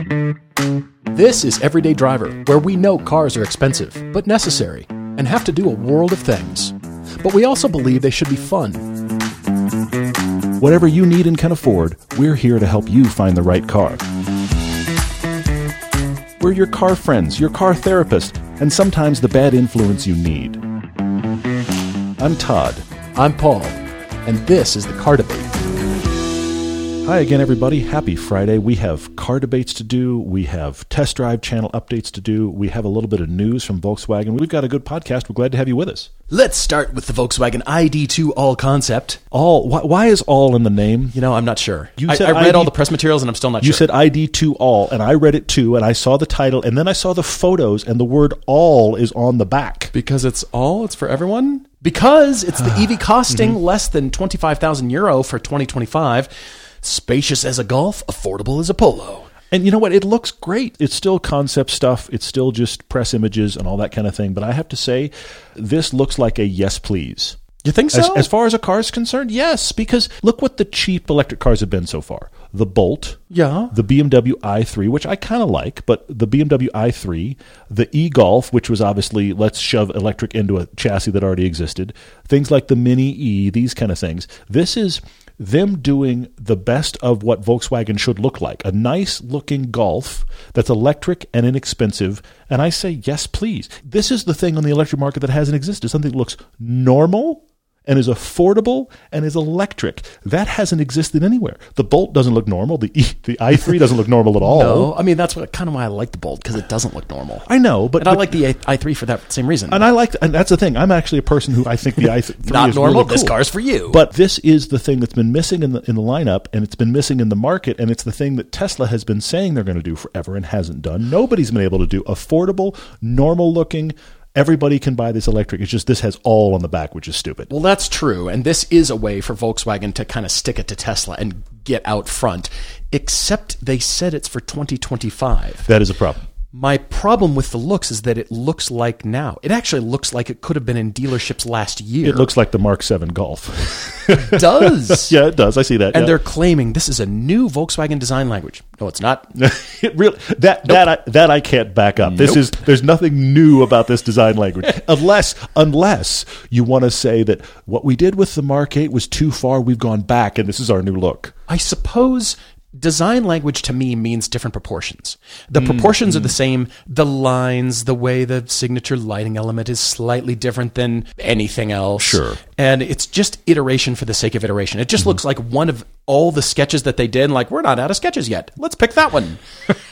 This is Everyday Driver, where we know cars are expensive, but necessary, and have to do a world of things. But we also believe they should be fun. Whatever you need and can afford, we're here to help you find the right car. We're your car friends, your car therapist, and sometimes the bad influence you need. I'm Todd. I'm Paul, and this is the Car Debate. Hi again, everybody. Happy Friday. We have car debates to do. We have test drive channel updates to do. We have a little bit of news from Volkswagen. We've got a good podcast. We're glad to have you with us. Let's start with the Volkswagen ID2 All concept. All? Why is all in the name? You know, I'm not sure. You I said read all the press materials, and I'm still not You sure. said ID2 All, and I read it too, and I saw the title, and then I saw the photos, and the word all is on the back. Because it's for everyone? Because it's the EV costing less than €25,000 for 2025. Spacious as a Golf, affordable as a Polo. And you know what? It looks great. It's still concept stuff. It's still just press images and all that kind of thing. But I have to say, this looks like a yes, please. You think so? As far as a car is concerned, yes. Because look what the cheap electric cars have been so far. The Bolt. Yeah. The BMW i3, which I kind of like, but the BMW i3, the e-Golf, which was obviously let's shove electric into a chassis that already existed. Things like the Mini E, these kind of things. This is them doing the best of what Volkswagen should look like. A nice-looking Golf that's electric and inexpensive. And I say, yes, please. This is the thing on the electric market that hasn't existed. Something that looks normal and is affordable and is electric. That hasn't existed anywhere. The Bolt doesn't look normal. The i3 doesn't look normal at all. No, I mean, that's kind of why I like the Bolt, because it doesn't look normal. I know, but I like the i3 for that same reason. And and that's the thing. I'm actually a person who I think the i3 not is normal. Really cool. This car's for you. But this is the thing that's been missing in the lineup, and it's been missing in the market, and it's the thing that Tesla has been saying they're going to do forever and hasn't done. Nobody's been able to do affordable, normal looking. Everybody can buy this electric. It's just this has all on the back, which is stupid. Well, that's true. And this is a way for Volkswagen to kind of stick it to Tesla and get out front. Except they said it's for 2025. That is a problem. My problem with the looks is that it looks like now. It actually looks like it could have been in dealerships last year. It looks like the Mark 7 Golf. It does. Yeah, it does. I see that. And yeah. they're claiming this is a new Volkswagen design language. No, it's not. It really that I can't back up. There's nothing new about this design language. unless you want to say that what we did with the Mark 8 was too far, we've gone back and this is our new look. I suppose design language to me means different proportions. The proportions are the same. The lines, the way the signature lighting element is slightly different than anything else. Sure. And it's just iteration for the sake of iteration. It just looks like one of all the sketches that they did. Like, we're not out of sketches yet. Let's pick that one.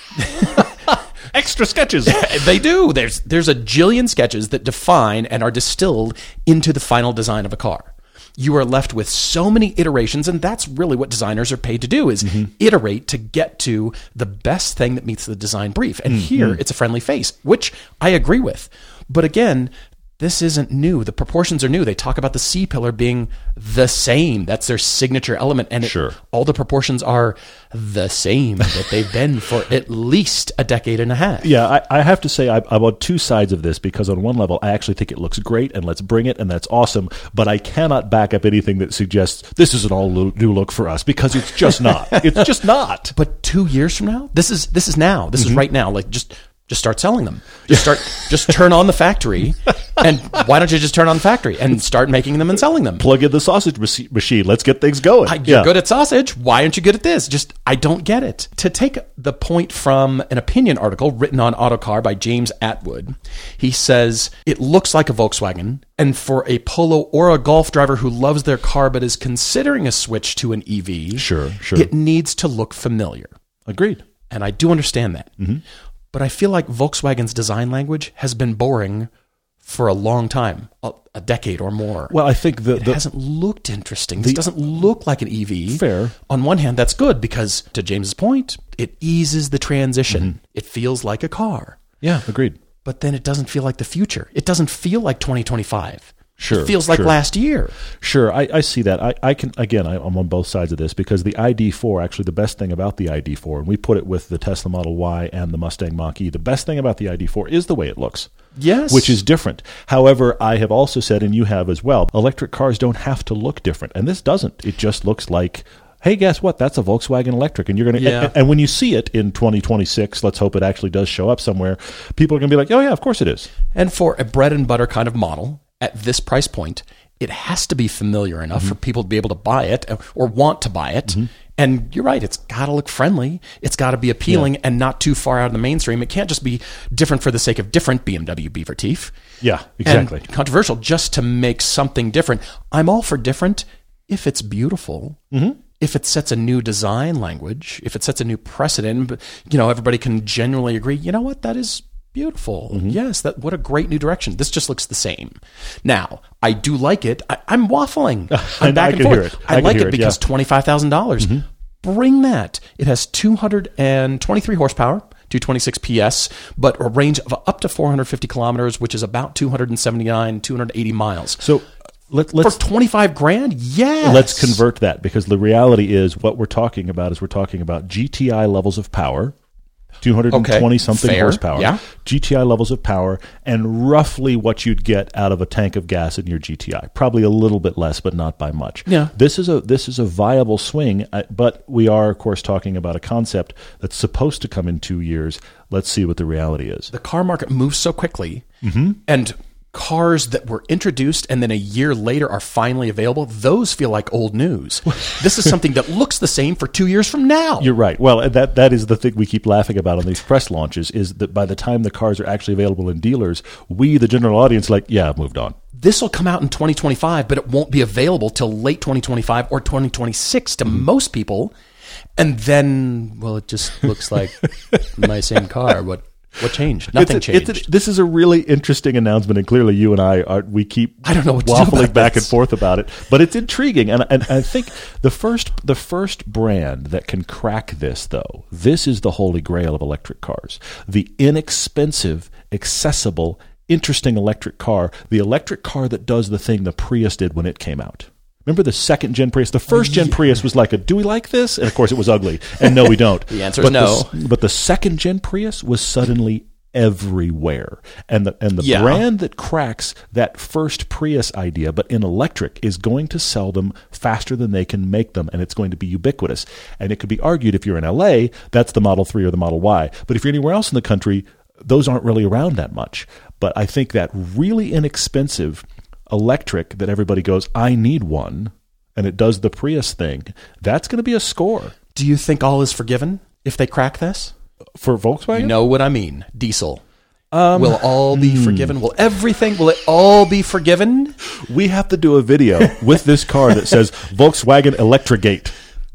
Extra sketches. They do. There's a jillion sketches that define and are distilled into the final design of a car. You are left with so many iterations, and that's really what designers are paid to do, is iterate to get to the best thing that meets the design brief. And here, it's a friendly face, which I agree with. But again, this isn't new. The proportions are new. They talk about the C-pillar being the same. That's their signature element. And all the proportions are the same that they've been for at least a decade and a half. Yeah, I have to say I'm on two sides of this, because on one level, I actually think it looks great and let's bring it and that's awesome. But I cannot back up anything that suggests this is an all new look for us, because it's just not. It's just not. But 2 years from now, this is now. This is right now. Like, just start selling them. Just turn on the factory. And why don't you just turn on the factory and start making them and selling them? Plug in the sausage machine. Let's get things going. You're good at sausage. Why aren't you good at this? I don't get it. To take the point from an opinion article written on Autocar by James Atwood, he says, it looks like a Volkswagen. And for a Polo or a Golf driver who loves their car but is considering a switch to an EV, sure, it needs to look familiar. Agreed. And I do understand that. But I feel like Volkswagen's design language has been boring for a long time, a decade or more. Well, I think it hasn't looked interesting. This doesn't look like an EV. Fair. On one hand, that's good because, to James's point, it eases the transition. It feels like a car. Yeah, agreed. But then it doesn't feel like the future. It doesn't feel like 2025. Sure. It feels like last year. Sure, I see that. I'm on both sides of this, because the ID4, actually the best thing about the ID4, and we put it with the Tesla Model Y and the Mustang Mach-E, the best thing about the ID4 is the way it looks. Yes. Which is different. However, I have also said, and you have as well, electric cars don't have to look different. And this doesn't. It just looks like hey, guess what? That's a Volkswagen Electric. And you're going to, Yeah. and when you see it in 2026, let's hope it actually does show up somewhere, people are going to be like, oh, yeah, of course it is. And for a bread and butter kind of model at this price point, it has to be familiar enough for people to be able to buy it or want to buy it. And you're right, it's got to look friendly. It's got to be appealing and not too far out of the mainstream. It can't just be different for the sake of different, BMW Beaver Teeth. Yeah, exactly. And controversial just to make something different. I'm all for different if it's beautiful. If it sets a new design language, if it sets a new precedent, but everybody can genuinely agree, you know what, that is beautiful. Yes, what a great new direction. This just looks the same. Now, I do like it. I'm waffling. I'm back and forth. I like it because $25,000. Bring that. It has 223 horsepower, 226 PS, but a range of up to 450 kilometers, which is about 280 miles. So let's for $25,000, yes. Let's convert that, because the reality is what we're talking about GTI levels of power, 220 something horsepower, GTI levels of power, and roughly what you'd get out of a tank of gas in your GTI. Probably a little bit less, but not by much. Yeah. This is a viable swing, but we are, of course, talking about a concept that's supposed to come in 2 years. Let's see what the reality is. The car market moves so quickly, and cars that were introduced and then a year later are finally available, those feel like old news. This is something that looks the same for 2 years from now. You're right. Well, that is the thing we keep laughing about on these press launches, is that by the time the cars are actually available in dealers, we, the general audience, moved on. This will come out in 2025, but it won't be available till late 2025 or 2026 to most people. And then, it just looks like my same car. What changed? Nothing changed. This is a really interesting announcement, and clearly you and I keep I don't know what to do waffling about back this. and forth about it, but it's intriguing, and I think the first brand that can crack this, though, this is the holy grail of electric cars: the inexpensive, accessible, interesting electric car, the electric car that does the thing the Prius did when it came out. Remember the second-gen Prius? The first-gen Prius was like do we like this? And, of course, it was ugly. And no, we don't. The answer is no. But the second-gen Prius was suddenly everywhere. And the brand that cracks that first Prius idea, but in electric, is going to sell them faster than they can make them, and it's going to be ubiquitous. And it could be argued, if you're in LA, that's the Model 3 or the Model Y. But if you're anywhere else in the country, those aren't really around that much. But I think that really inexpensive electric that everybody goes, I need one, and it does the Prius thing, that's going to be a score. Do you think all is forgiven if they crack this? For Volkswagen? You know what I mean. Diesel. Will all be forgiven? Will it all be forgiven? We have to do a video with this car that says Volkswagen Electrigate.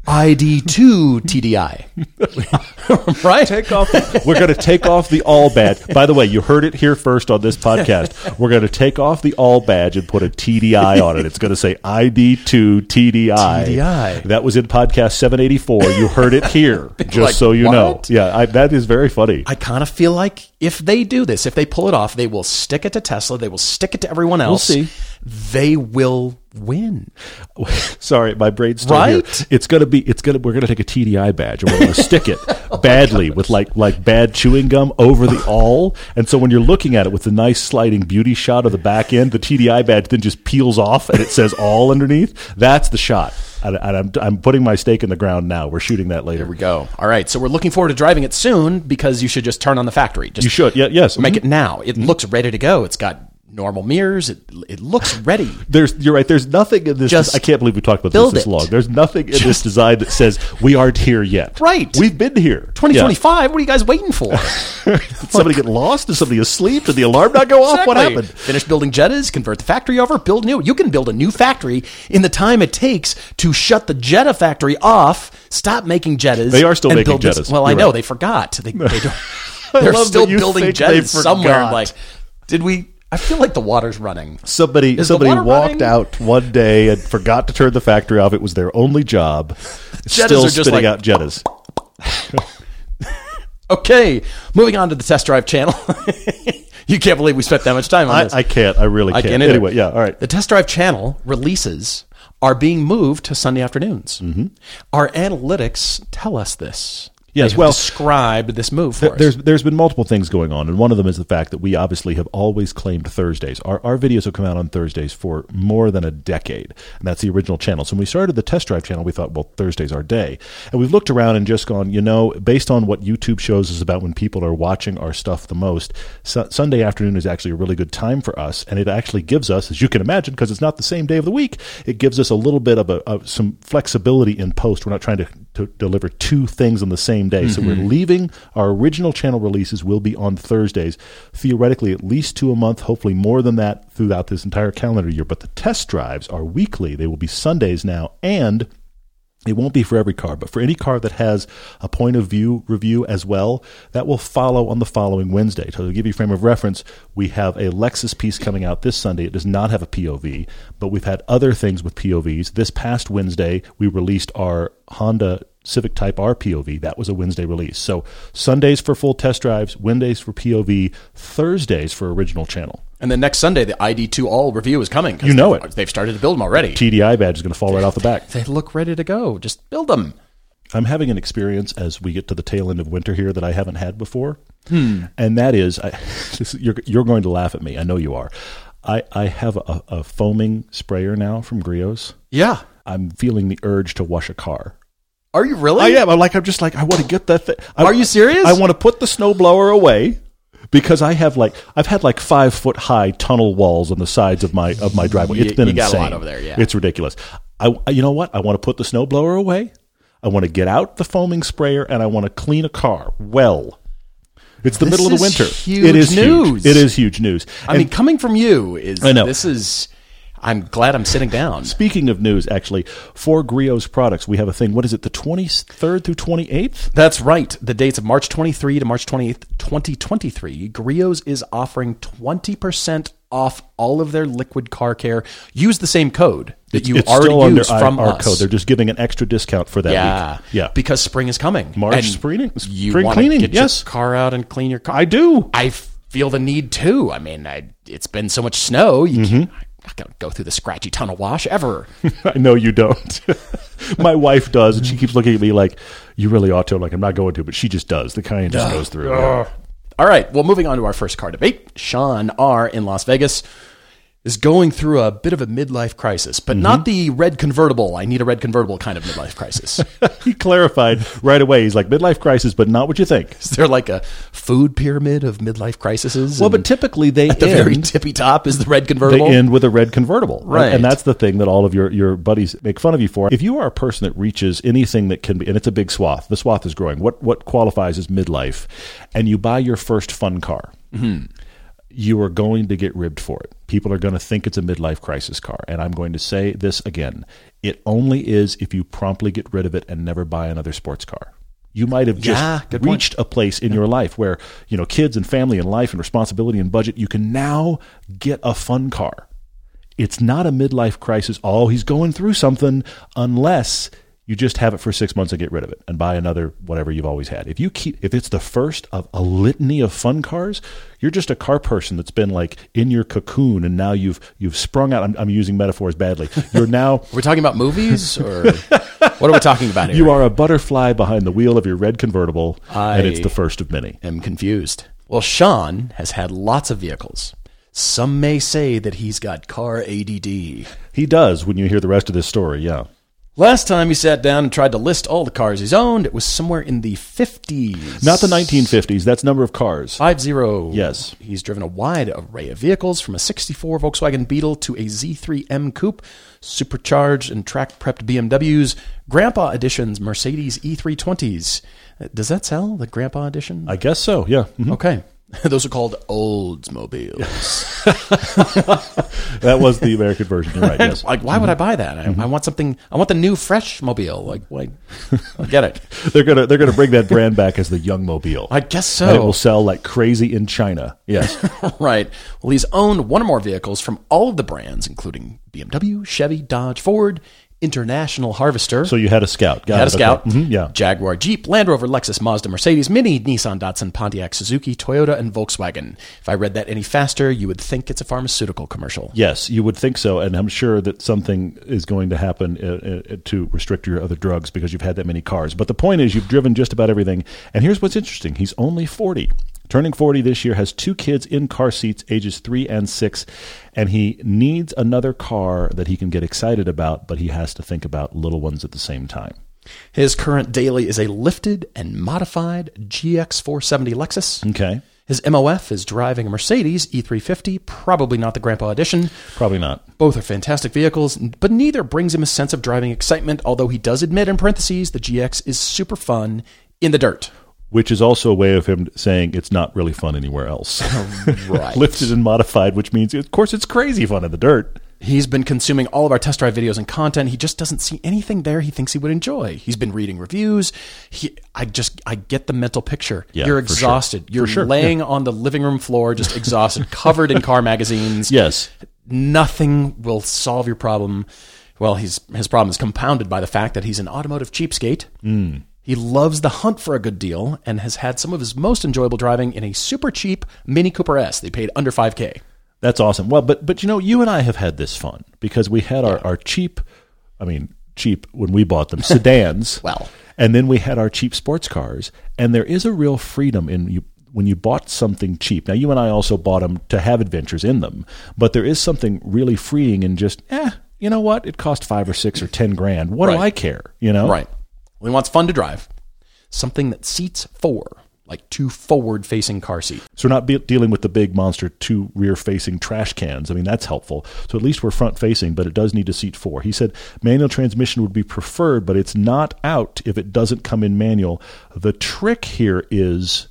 ID2 TDI. Right? We're going to take off the all badge. By the way, you heard it here first on this podcast. We're going to take off the all badge and put a TDI on it. It's going to say ID2 TDI. TDI. That was in podcast 784. You heard it here, just so you know. Yeah, that is very funny. I kind of feel like if they do this, if they pull it off, they will stick it to Tesla. They will stick it to everyone else. We'll see. They will win. Sorry, my brain's still here. We're going to take a TDI badge and we're going to stick it badly with like bad chewing gum over the all. And so when you're looking at it with the nice sliding beauty shot of the back end, the TDI badge then just peels off and it says all underneath. That's the shot. And I'm putting my stake in the ground now. We're shooting that later. There we go. All right. So we're looking forward to driving it soon, because you should just turn on the factory. You should. Yeah, yes. Make it now. It looks ready to go. It's got normal mirrors. It looks ready. You're right. There's nothing in this. I can't believe we talked about this long. There's nothing in this design that says we aren't here yet. Right. We've been here. 2025. What are you guys waiting for? Did somebody get lost? Is somebody asleep? Did the alarm not go off? Exactly. What happened? Finish building Jettas, convert the factory over, build new. You can build a new factory in the time it takes to shut the Jetta factory off. Stop making Jettas. They are still making Jettas. Well, I know. They forgot. They don't. They're still building Jettas somewhere. Like, did we? I feel like the water's running. Somebody walked out one day and forgot to turn the factory off. It was their only job. Still spitting out Jettas. Okay, moving on to the test drive channel. You can't believe we spent that much time on this. I can't. I really can't. Anyway, yeah, all right. The test drive channel releases are being moved to Sunday afternoons. Our analytics tell us this. Yes, They've well, described this move for us. There's been multiple things going on, and one of them is the fact that we obviously have always claimed Thursdays. Our videos have come out on Thursdays for more than a decade, and that's the original channel. So when we started the test drive channel, we thought, well, Thursday's our day. And we've looked around and just gone, based on what YouTube shows us about when people are watching our stuff the most, Sunday afternoon is actually a really good time for us, and it actually gives us, as you can imagine, because it's not the same day of the week, it gives us a little bit of some flexibility in post. We're not trying to deliver two things on the same day. So we're leaving our original channel releases will be on Thursdays, theoretically at least 2 a month, hopefully more than that throughout this entire calendar year. But the test drives are weekly. They will be Sundays now, and it won't be for every car, but for any car that has a point of view review as well, that will follow on the following Wednesday. So to give you a frame of reference, we have a Lexus piece coming out this Sunday. It does not have a POV, but we've had other things with POVs. This past Wednesday, we released our Honda Civic Type R POV. That was a Wednesday release. So Sundays for full test drives, Wednesdays for POV, Thursdays for original channel. And then next Sunday, the ID2 All review is coming. You know it. They've started to build them already. TDI badge is going to fall right off the back. They look ready to go. Just build them. I'm having an experience as we get to the tail end of winter here that I haven't had before. And that is, you're going to laugh at me. I know you are. I have a foaming sprayer now from Griot's. Yeah. I'm feeling the urge to wash a car. Are you really? I am. I want to get that thing. Are you serious? I want to put the snowblower away because I've had 5 foot high tunnel walls on the sides of my driveway. It's been insane. You got a lot over there, yeah. It's ridiculous. You know what? I want to put the snowblower away. I want to get out the foaming sprayer, and I want to clean a car well. It's the middle of the winter. It is news. It is huge news. I mean, coming from you I know. I'm glad I'm sitting down. Speaking of news, actually, for Griot's products, we have a thing. What is it, the 23rd through 28th? That's right. The dates of March 23 to March 28th, 2023. Griot's is offering 20% off all of their liquid car care. Use the same code that you already used from our us. code. They're just giving an extra discount for that week. Yeah. Because spring is coming. Spring You spring want cleaning. to get Yes. your car out and clean your car. I do. I feel the need too. I mean, it's been so much snow. I'm not going to go through the scratchy tunnel wash ever. I know you don't. My wife does, and she keeps looking at me like, you really ought to. I'm like, I'm not going to, but she just does. The Cayenne just goes through. Yeah. All right. Well, moving on to our first car debate. Sean R. in Las Vegas is going through a bit of a midlife crisis, but not the red convertible. I need a red convertible kind of midlife crisis. He clarified right away. He's like, midlife crisis, but not what you think. Is there like a food pyramid of midlife crises? Well, but typically they at the very tippy top is the red convertible. They end with a red convertible. Right. And that's the thing that all of your buddies make fun of you for. If you are a person that reaches anything that can be, and it's a big swath, the swath is growing, what qualifies as midlife, and you buy your first fun car, you are going to get ribbed for it. People are going to think it's a midlife crisis car. And I'm going to say this again. It only is if you promptly get rid of it and never buy another sports car. You might have just reached a place in your life where, kids and family and life and responsibility and budget, you can now get a fun car. It's not a midlife crisis. Oh, he's going through something, unless you just have it for 6 months and get rid of it and buy another whatever you've always had. If it's the first of a litany of fun cars, you're just a car person that's been like in your cocoon, and now you've sprung out. I'm using metaphors badly. You're now. We're talking about movies, or what are we talking about here? You are a butterfly behind the wheel of your red convertible, and it's the first of many. I'm confused. Well, Sean has had lots of vehicles. Some may say that he's got car ADD. He does when you hear the rest of this story, yeah. Last time he sat down and tried to list all the cars he's owned, it was somewhere in the 50s. Not the 1950s. That's number of cars. 50. Yes. He's driven a wide array of vehicles, from a 64 Volkswagen Beetle to a Z3 M Coupe, supercharged and track-prepped BMWs, Grandpa Editions, Mercedes E320s. Does that sell, the Grandpa Edition? I guess so, yeah. Mm-hmm. Okay. Those are called Oldsmobiles. That was the American version. You're right. Yes. Like, why would I buy that? I want something. I want the new fresh mobile. Like, I get it. They're gonna bring that brand back as the Young Mobile. I guess so. And it will sell like crazy in China. Yes. Right. Well, he's owned one or more vehicles from all of the brands, including BMW, Chevy, Dodge, Ford, International Harvester. So you had a Scout. Had a Scout. Okay. Yeah. Jaguar, Jeep, Land Rover, Lexus, Mazda, Mercedes, Mini, Nissan, Datsun, Pontiac, Suzuki, Toyota, and Volkswagen. If I read that any faster, you would think it's a pharmaceutical commercial. Yes, you would think so, and I'm sure that something is going to happen to restrict your other drugs because you've had that many cars. But the point is, you've driven just about everything. And here's what's interesting. He's only 40. Turning 40 this year, has 2 kids in car seats, ages 3 and 6, and he needs another car that he can get excited about, but he has to think about little ones at the same time. His current daily is a lifted and modified GX470 Lexus. Okay. His MOF is driving a Mercedes E350, probably not the Grandpa Edition. Probably not. Both are fantastic vehicles, but neither brings him a sense of driving excitement, although he does admit in parentheses the GX is super fun in the dirt. Which is also a way of him saying it's not really fun anywhere else. Right. Lifted and modified, which means, of course, it's crazy fun in the dirt. He's been consuming all of our test drive videos and content. He just doesn't see anything there he thinks he would enjoy. He's been reading reviews. I get the mental picture. Yeah, You're for exhausted. sure. You're laying on the living room floor, just exhausted, covered in car magazines. Yes. Nothing will solve your problem. Well, his problem is compounded by the fact that he's an automotive cheapskate. He loves the hunt for a good deal and has had some of his most enjoyable driving in a super cheap Mini Cooper S. They paid under $5,000. That's awesome. Well, but you and I have had this fun because we had our cheap when we bought them, sedans. Well. And then we had our cheap sports cars. And there is a real freedom in when you bought something cheap. Now, you and I also bought them to have adventures in them. But there is something really freeing in just, you know what? It cost $5 or $6 or $10,000. What do I care? You know? Right. Well, he wants fun to drive. Something that seats 4, like 2 forward-facing car seats. So we're not dealing with the big monster 2 rear-facing trash cans. I mean, that's helpful. So at least we're front-facing, but it does need to seat 4. He said manual transmission would be preferred, but it's not out if it doesn't come in manual. The trick here is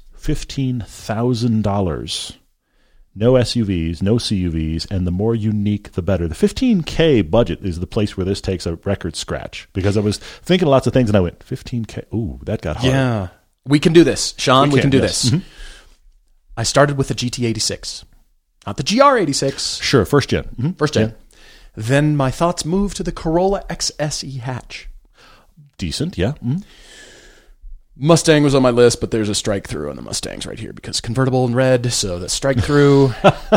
$15,000. No SUVs, no CUVs, and the more unique, the better. The $15,000 budget is the place where this takes a record scratch because I was thinking of lots of things and I went, $15,000? Ooh, that got hard. Yeah. We can do this, Sean. We can do yes. this. Mm-hmm. I started with the GT86, not the GR86. Sure, first gen. Mm-hmm. First gen. Yeah. Then my thoughts moved to the Corolla XSE hatch. Decent, yeah. Mm-hmm. Mustang was on my list, but there's a strike through on the Mustangs right here because convertible in red, so the strike through.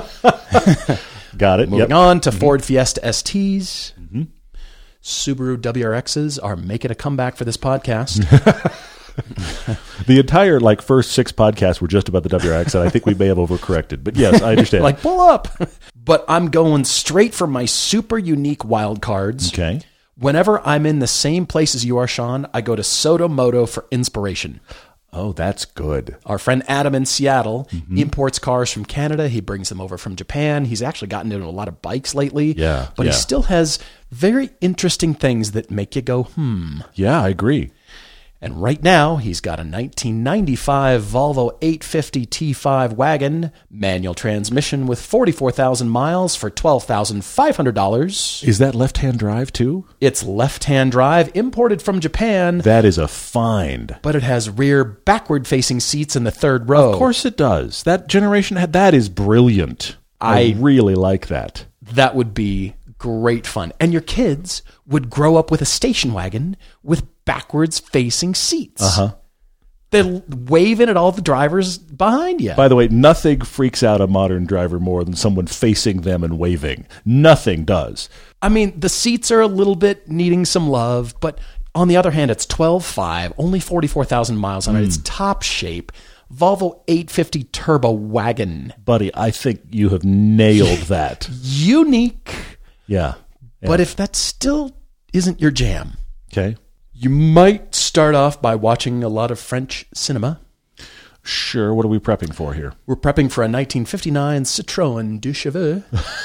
Got it. Moving on to Ford Fiesta STs. Mm-hmm. Subaru WRXs are making a comeback for this podcast. The entire first 6 podcasts were just about the WRX, and I think we may have overcorrected. But yes, I understand. Pull up. But I'm going straight for my super unique wild cards. Okay. Whenever I'm in the same place as you are, Sean, I go to Soto Moto for inspiration. Oh, that's good. Our friend Adam in Seattle imports cars from Canada. He brings them over from Japan. He's actually gotten into a lot of bikes lately. Yeah. But he still has very interesting things that make you go, Yeah, I agree. And right now, he's got a 1995 Volvo 850 T5 wagon, manual transmission with 44,000 miles for $12,500. Is that left-hand drive, too? It's left-hand drive, imported from Japan. That is a find. But it has rear backward-facing seats in the third row. Of course it does. That generation that is brilliant. I really like that. That would be great fun. And your kids would grow up with a station wagon with backwards facing seats. They're waving at all the drivers behind you. By the way, nothing freaks out a modern driver more than someone facing them and waving. Nothing does. I mean, the seats are a little bit needing some love, but on the other hand, it's 12.5, only 44,000 miles on it. It's top shape. Volvo 850 Turbo Wagon. Buddy, I think you have nailed that. Unique. Yeah. But if that still isn't your jam, okay, you might start off by watching a lot of French cinema. Sure. What are we prepping for here? We're prepping for a 1959 Citroën Deux Chevaux.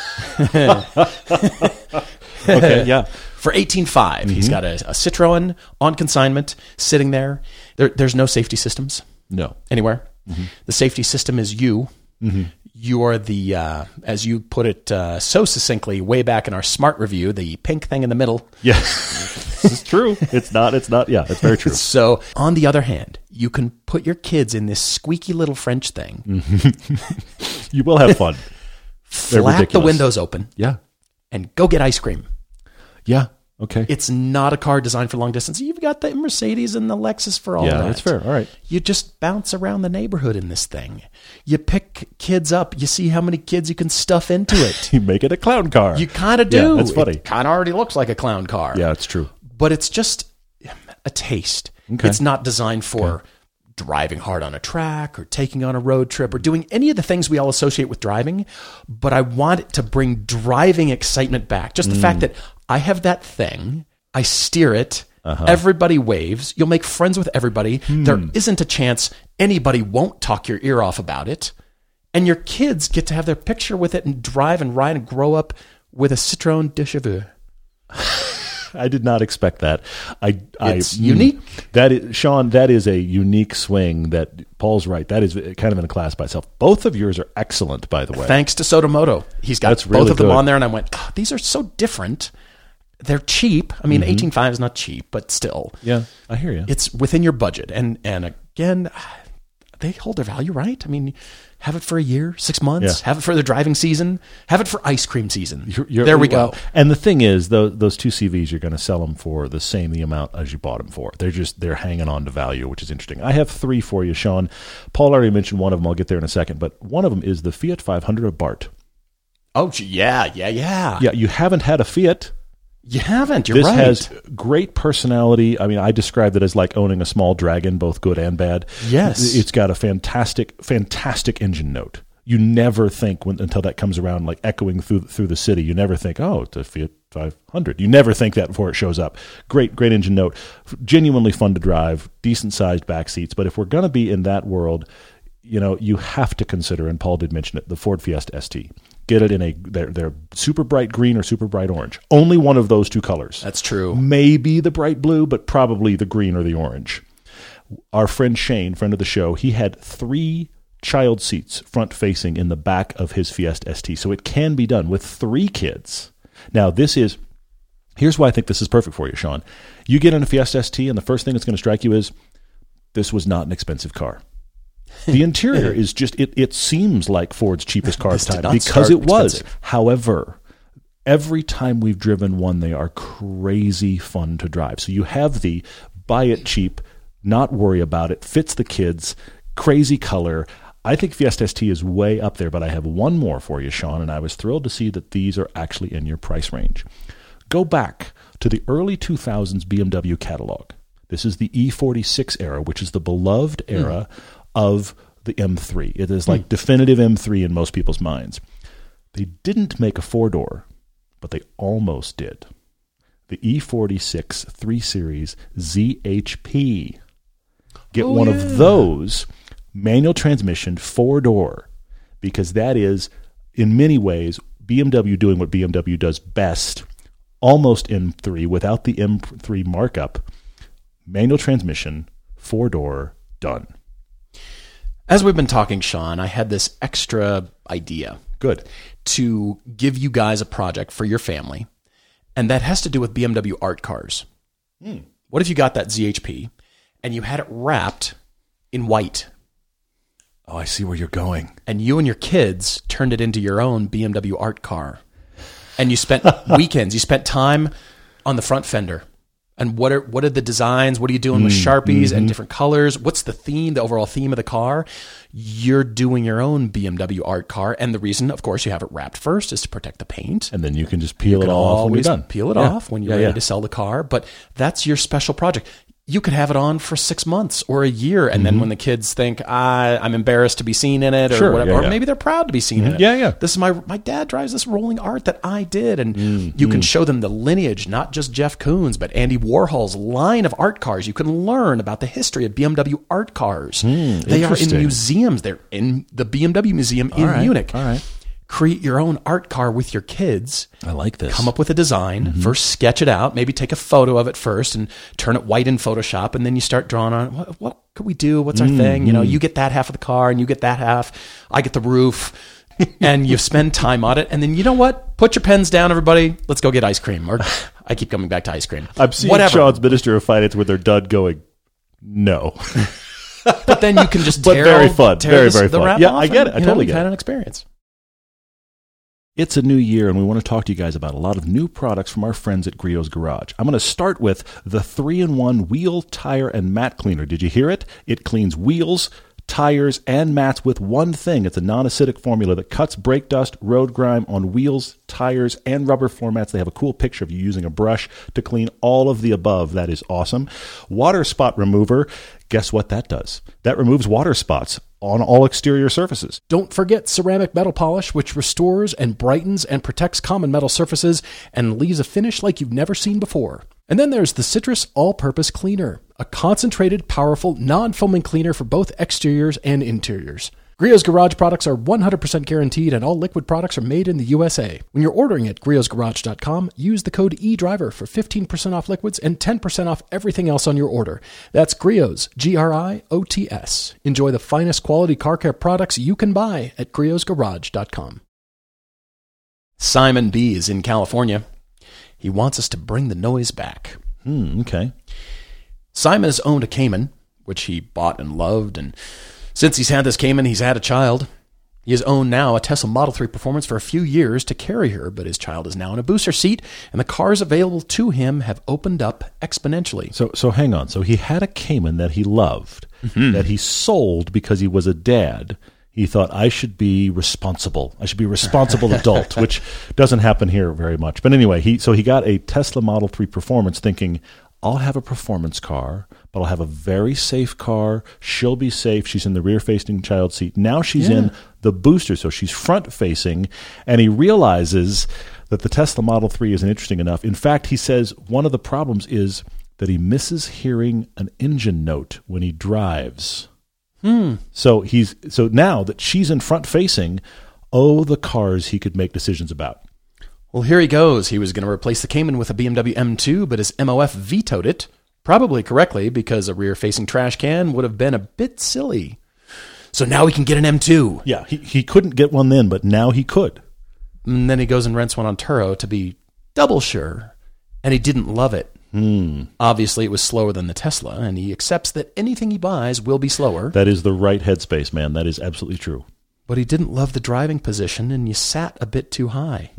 Okay, yeah. For $18,500. He's got a Citroën on consignment sitting there. There's no safety systems. No. Anywhere. The safety system is you. You are the, as you put it so succinctly way back in our Smart review, the pink thing in the middle. Yeah, it's true. It's not. Yeah, it's very true. So, on the other hand, you can put your kids in this squeaky little French thing. You will have fun. Flap the windows open. Yeah. And go get ice cream. Yeah. Okay. It's not a car designed for long distance. You've got the Mercedes and the Lexus for all that. Yeah, that's fair. All right. You just bounce around the neighborhood in this thing. You pick kids up. You see how many kids you can stuff into it. You make it a clown car. You kind of do. Yeah, that's funny. It kind of already looks like a clown car. Yeah, it's true. But it's just a taste. Okay. It's not designed for driving hard on a track or taking on a road trip or doing any of the things we all associate with driving. But I want it to bring driving excitement back. Just the fact that I have that thing, I steer it, everybody waves, you'll make friends with everybody. There isn't a chance anybody won't talk your ear off about it. And your kids get to have their picture with it and drive and ride and grow up with a Citroën de Cheveux. I did not expect that. It's unique. That is, Sean, that is a unique swing that Paul's right. That is kind of in a class by itself. Both of yours are excellent, by the way. Thanks to Sotomoto. He's got That's both really of them good. on there, and I went, these are so different. They're cheap. I mean, 18.5 is not cheap, but still. Yeah, I hear you. It's within your budget. And again, they hold their value, right? I mean, have it for a year, 6 months, have it for the driving season, have it for ice cream season. There we go. And the thing is, those two CVs, you're going to sell them for the amount as you bought them for. They're hanging on to value, which is interesting. I have 3 for you, Sean. Paul already mentioned one of them. I'll get there in a second. But one of them is the Fiat 500 Abarth. Oh, yeah. Yeah, you haven't had a Fiat. You haven't. You're right. This has great personality. I mean, I described it as like owning a small dragon, both good and bad. Yes. It's got a fantastic engine note. You never think until that comes around, like echoing through the city. You never think, oh, it's a Fiat 500. You never think that before it shows up. Great engine note. Genuinely fun to drive. Decent sized back seats. But if we're going to be in that world, you have to consider, and Paul did mention it, the Ford Fiesta ST. Get it in they're super bright green or super bright orange. Only one of those two colors. That's true. Maybe the bright blue, but probably the green or the orange. Our friend Shane, friend of the show, he had 3 child seats front facing in the back of his Fiesta ST. So it can be done with 3 kids. Now, here's why I think this is perfect for you, Sean. You get in a Fiesta ST, and the first thing that's going to strike you is this was not an expensive car. The interior is just, it seems like Ford's cheapest car of time because it was. Expensive. However, every time we've driven one, they are crazy fun to drive. So you have the buy it cheap, not worry about it, fits the kids, crazy color. I think Fiesta ST is way up there, but I have one more for you, Sean, and I was thrilled to see that these are actually in your price range. Go back to the early 2000s BMW catalog. This is the E46 era, which is the beloved era of the M3. It is like definitive M3 in most people's minds. They didn't make a 4-door, but they almost did. The E46 3 Series ZHP. Get one of those, manual transmission, 4-door, because that is, in many ways, BMW doing what BMW does best, almost M3 without the M3 markup. Manual transmission, 4-door, done. As we've been talking, Sean, I had this extra idea. Good. To give you guys a project for your family, and that has to do with BMW art cars. What if you got that ZHP and you had it wrapped in white? Oh, I see where you're going. And you and your kids turned it into your own BMW art car. And you spent weekends, you spent time on the front fender. And what are the designs? What are you doing with Sharpies and different colors? What's the theme, the overall theme of the car? You're doing your own BMW art car. And the reason, of course, you have it wrapped first is to protect the paint. And then you can just peel it off when you're done. Peel it off when you're ready to sell the car. But that's your special project. You could have it on for 6 months or a year, and then when the kids think, I'm embarrassed to be seen in it, or whatever, or maybe they're proud to be seen in it. Yeah. This is my dad drives this rolling art that I did, and you can show them the lineage, not just Jeff Koons, but Andy Warhol's line of art cars. You can learn about the history of BMW art cars. They are in museums. They're in the BMW Museum in Munich. All right. Create your own art car with your kids. I like this. Come up with a design. First, sketch it out. Maybe take a photo of it first and turn it white in Photoshop. And then you start drawing on what could we do? What's our thing? You get that half of the car and you get that half. I get the roof. And you spend time on it. And then you know what? Put your pens down, everybody. Let's go get ice cream. Or I keep coming back to ice cream. I'm seeing Sean's Minister of Finance with their dud going, no. But then you can just tear very fun. Very fun. Wrap Yeah, off I get it. I totally get it. Had an experience. It's a new year, and we want to talk to you guys about a lot of new products from our friends at Griot's Garage. I'm going to start with the 3-in-1 wheel, tire, and mat cleaner. Did you hear it? It cleans wheels, tires, and mats with one thing. It's a non-acidic formula that cuts brake dust, road grime on wheels, tires, and rubber floor mats. They have a cool picture of you using a brush to clean all of the above. That is awesome. Water spot remover. Guess what that does? That removes water spots on all exterior surfaces. Don't forget ceramic metal polish, which restores and brightens and protects common metal surfaces and leaves a finish like you've never seen before. And then there's the Citrus All-Purpose Cleaner, a concentrated, powerful, non-foaming cleaner for both exteriors and interiors. Griot's Garage products are 100% guaranteed, and all liquid products are made in the USA. When you're ordering at griotsgarage.com, use the code EDRIVER for 15% off liquids and 10% off everything else on your order. That's Griot's, Griots. Enjoy the finest quality car care products you can buy at griotsgarage.com. Simon B. is in California. He wants us to bring the noise back. Okay. Simon has owned a Cayman, which he bought and loved, and since he's had this Cayman, he's had a child. He has owned now a Tesla Model 3 Performance for a few years to carry her, but his child is now in a booster seat, and the cars available to him have opened up exponentially. So hang on. So he had a Cayman that he loved, that he sold because he was a dad. He thought, I should be responsible. I should be a responsible adult, which doesn't happen here very much. But anyway, he got a Tesla Model 3 Performance thinking, I'll have a performance car, but I'll have a very safe car. She'll be safe. She's in the rear-facing child seat. Now she's in the booster, so she's front-facing, and he realizes that the Tesla Model 3 isn't interesting enough. In fact, he says one of the problems is that he misses hearing an engine note when he drives. So now that she's in front-facing, the cars he could make decisions about. Well, here he goes. He was going to replace the Cayman with a BMW M2, but his MOF vetoed it, probably correctly, because a rear-facing trash can would have been a bit silly. So now he can get an M2. Yeah, he couldn't get one then, but now he could. And then he goes and rents one on Turo to be double sure, and he didn't love it. Obviously, it was slower than the Tesla, and he accepts that anything he buys will be slower. That is the right headspace, man. That is absolutely true. But he didn't love the driving position, and you sat a bit too high.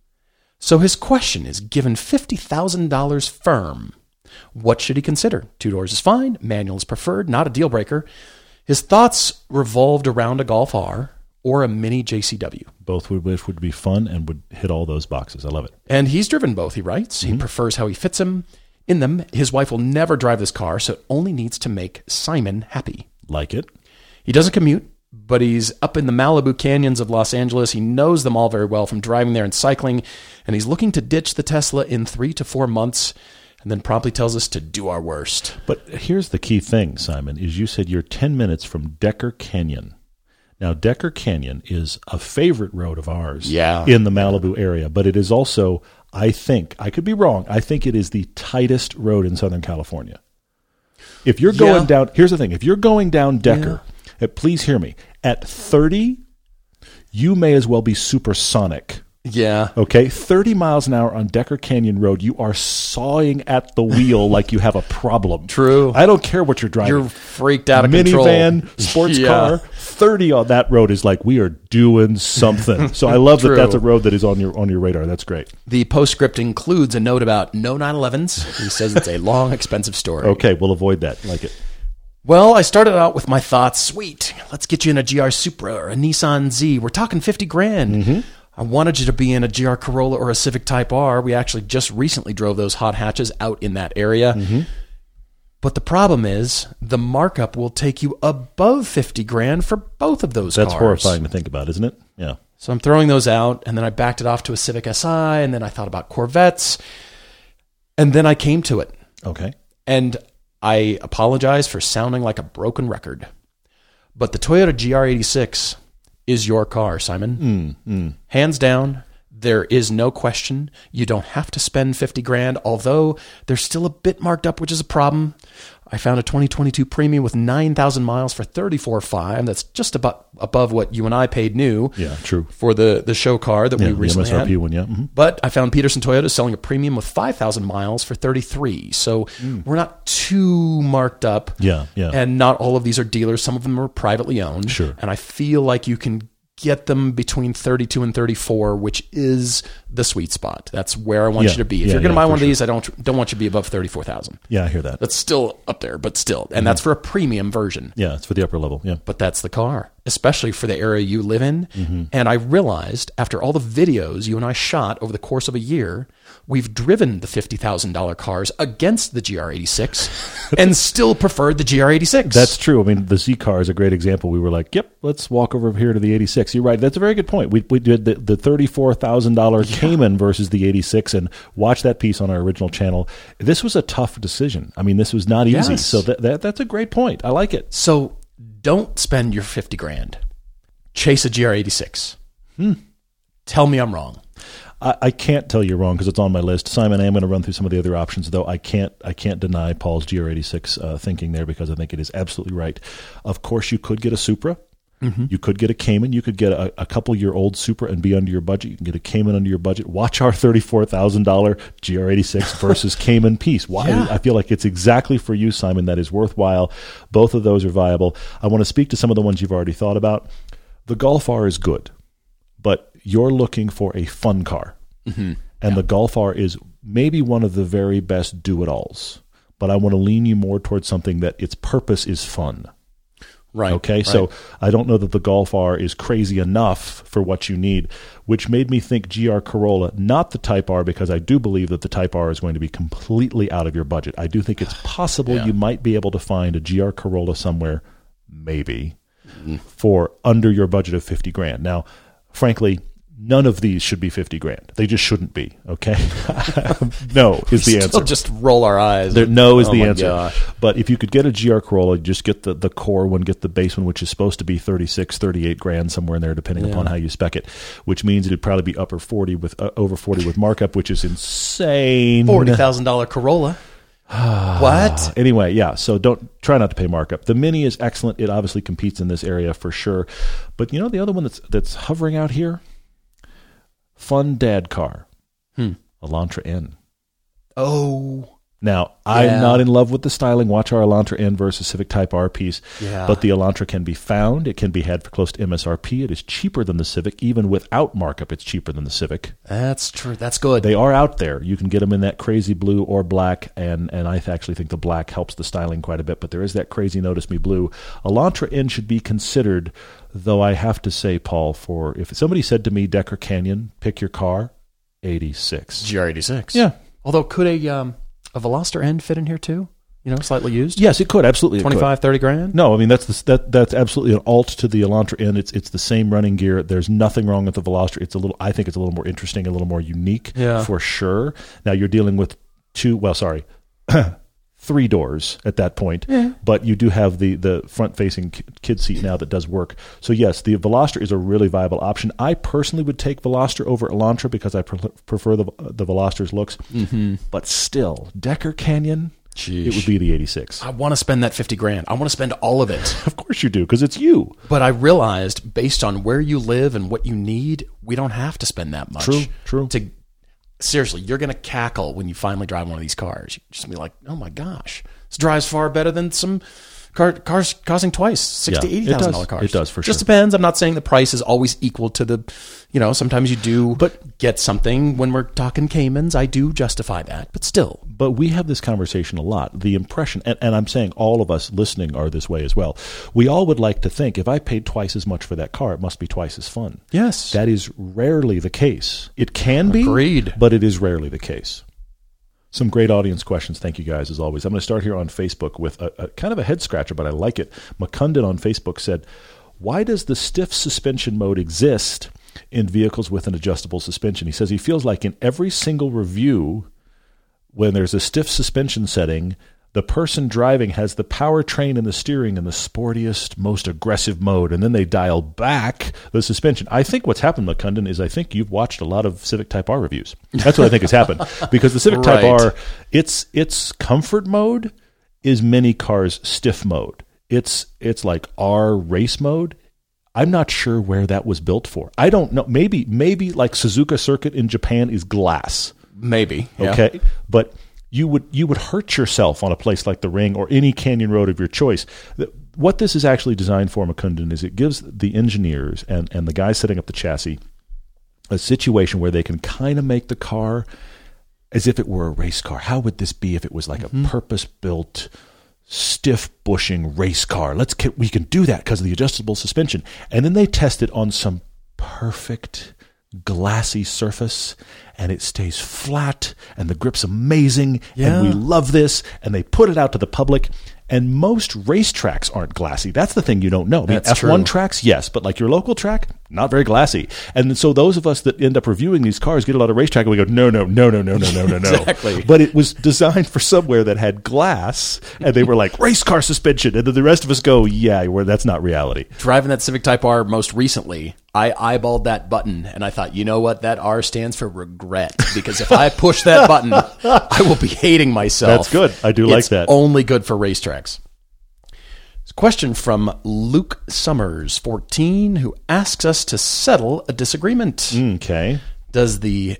So his question is, given $50,000 firm, what should he consider? 2 doors is fine, manual is preferred, not a deal breaker. His thoughts revolved around a Golf R or a Mini JCW. Both would be fun and would hit all those boxes. I love it. And he's driven both, he writes. He prefers how he fits in them. His wife will never drive this car, so it only needs to make Simon happy. Like it. He doesn't commute, but he's up in the Malibu canyons of Los Angeles. He knows them all very well from driving there and cycling, and he's looking to ditch the Tesla in 3 to 4 months, and then promptly tells us to do our worst. But here's the key thing, Simon, is you said you're 10 minutes from Decker Canyon. Now, Decker Canyon is a favorite road of ours in the Malibu area, but it is also, I think, I could be wrong, I think it is the tightest road in Southern California. If you're going down, here's the thing, if you're going down Decker, please hear me, at 30, you may as well be supersonic. Yeah. Okay, 30 miles an hour on Decker Canyon Road, you are sawing at the wheel like you have a problem. True. I don't care what you're driving. You're freaked out of control. Minivan, sports car, 30 on that road is like, we are doing something. So I love that that's a road that is on your radar. That's great. The postscript includes a note about no 911s. He says it's a long, expensive story. Okay, we'll avoid that. Like it. Well, I started out with my thoughts, sweet, let's get you in a GR Supra or a Nissan Z. We're talking $50,000. I wanted you to be in a GR Corolla or a Civic Type R. We actually just recently drove those hot hatches out in that area. But the problem is the markup will take you above $50,000 for both of those cars. That's horrifying to think about, isn't it? Yeah. So I'm throwing those out, and then I backed it off to a Civic Si, and then I thought about Corvettes, and then I came to it. Okay. And I apologize for sounding like a broken record, but the Toyota GR86 is your car, Simon. Hands down, there is no question. You don't have to spend $50,000, although they're still a bit marked up, which is a problem. I found a 2022 Premium with 9,000 miles for $34,500. That's just about above what you and I paid new. Yeah, true. For the show car that we recently the MSRP had. one, yeah. Mm-hmm. But I found Peterson Toyota selling a Premium with 5,000 miles for $33,000. So we're not too marked up. Yeah, yeah. And not all of these are dealers. Some of them are privately owned. Sure. And I feel like you can get them between 32 and 34, which is the sweet spot. That's where I want you to be. If you're going to buy one of these, I don't want you to be above 34,000. Yeah, I hear that. That's still up there, but still. And that's for a premium version. Yeah, it's for the upper level. Yeah. But that's the car, especially for the area you live in. And I realized after all the videos you and I shot over the course of a year, we've driven the $50,000 cars against the GR86 and still preferred the GR86. That's true. I mean, the Z car is a great example. We were like, yep, let's walk over here to the 86. You're right. That's a very good point. We did the $34,000 Cayman versus the 86 and watched that piece on our original channel. This was a tough decision. I mean, this was not easy. Yes. So that's a great point. I like it. So don't spend your $50,000. Chase a GR86. Tell me I'm wrong. I can't tell you wrong because it's on my list. Simon, I am going to run through some of the other options, though I can't deny Paul's GR86 thinking there because I think it is absolutely right. Of course, you could get a Supra. You could get a Cayman. You could get a couple-year-old Supra and be under your budget. You can get a Cayman under your budget. Watch our $34,000 GR86 versus Cayman piece. Why? Yeah. I feel like it's exactly for you, Simon. That is worthwhile. Both of those are viable. I want to speak to some of the ones you've already thought about. The Golf R is good, but you're looking for a fun car. And the Golf R is maybe one of the very best do-it-alls. But I want to lean you more towards something that its purpose is fun. Right. Okay, right. so I don't know that the Golf R is crazy enough for what you need, which made me think GR Corolla, not the Type R, because I do believe that the Type R is going to be completely out of your budget. I do think it's possible you might be able to find a GR Corolla somewhere, maybe, for under your budget of $50,000. Now, frankly, none of these should be $50,000. They just shouldn't be. Okay, no is the answer. Just roll our eyes. No is the my answer. gosh. But if you could get a GR Corolla, just get the core one, get the base one, which is supposed to be $36,000-$38,000 somewhere in there, depending upon how you spec it. Which means it'd probably be over 40 with markup, which is insane. $40,000 Corolla. What? Anyway, yeah. So try not to pay markup. The Mini is excellent. It obviously competes in this area for sure. But you know the other one that's hovering out here. Fun dad car, Elantra N. Oh. Now, I'm not in love with the styling. Watch our Elantra N versus Civic Type R piece. Yeah. But the Elantra can be found. It can be had for close to MSRP. It is cheaper than the Civic. Even without markup, it's cheaper than the Civic. That's true. That's good. They are out there. You can get them in that crazy blue or black, and I actually think the black helps the styling quite a bit. But there is that crazy Notice Me blue. Elantra N should be considered, though I have to say, Paul, if somebody said to me, Decker Canyon, pick your car, 86. GR86. Yeah. Although, could a Veloster N fit in here too? You know, slightly used? Yes, it could. Absolutely. 25, 30 grand? No, I mean, that's absolutely an alt to the Elantra N. It's the same running gear. There's nothing wrong with the Veloster. I think it's a little more interesting, a little more unique for sure. Now you're dealing with 3 doors at that point, but you do have the front-facing kid seat now that does work. So yes, the Veloster is a really viable option. I personally would take Veloster over Elantra because I prefer the Veloster's looks. But still, Decker Canyon, it would be the 86. I want to spend that $50,000. I want to spend all of it. Of course you do, because it's you. But I realized, based on where you live and what you need, we don't have to spend that much. True. Seriously, you're going to cackle when you finally drive one of these cars. You're just going to be like, oh my gosh, this drives far better than some cars costing twice $60,000 to $80,000 cars. It does, for sure. Just depends. I'm not saying the price is always equal to the, sometimes you do get something. When we're talking Caymans, I do justify that, but still. But we have this conversation a lot. The impression, and I'm saying all of us listening are this way as well. We all would like to think, if I paid twice as much for that car, it must be twice as fun. Yes. That is rarely the case. It can be, Agreed. But it is rarely the case. Some great audience questions. Thank you guys, as always. I'm going to start here on Facebook with a kind of a head scratcher, but I like it. McCundon on Facebook said, why does the stiff suspension mode exist in vehicles with an adjustable suspension? He says he feels like in every single review, when there's a stiff suspension setting, the person driving has the powertrain and the steering in the sportiest, most aggressive mode, and then they dial back the suspension. I think what's happened, McCundon, is I think you've watched a lot of Civic Type R reviews. That's what I think has happened. Because the Civic Type R, its comfort mode is many cars' stiff mode. It's like R race mode. I'm not sure where that was built for. I don't know. Maybe like Suzuka Circuit in Japan is glass. Maybe. Yeah. Okay. But you would hurt yourself on a place like the Ring or any canyon road of your choice. what this is actually designed for, Mukundon, is it gives the engineers and the guys setting up the chassis a situation where they can kind of make the car as if it were a race car. How would this be if it was like a purpose-built, stiff bushing race car? We can do that because of the adjustable suspension. And then they test it on some perfect glassy surface, and it stays flat, and the grip's amazing, and we love this, and they put it out to the public. And most racetracks aren't glassy. That's the thing you don't know. That's F1 true. tracks, yes, but like your local track, not very glassy. And so those of us that end up reviewing these cars get a lot of racetrack, and we go, no. Exactly. But it was designed for somewhere that had glass, and they were like, race car suspension. And then the rest of us go, that's not reality. Driving that Civic Type R most recently, I eyeballed that button, and I thought, you know what? That R stands for regret. Because if I push that button, I will be hating myself. That's good. I do like that. It's only good for racetracks. Question from Luke Summers, 14, who asks us to settle a disagreement. Okay. Does the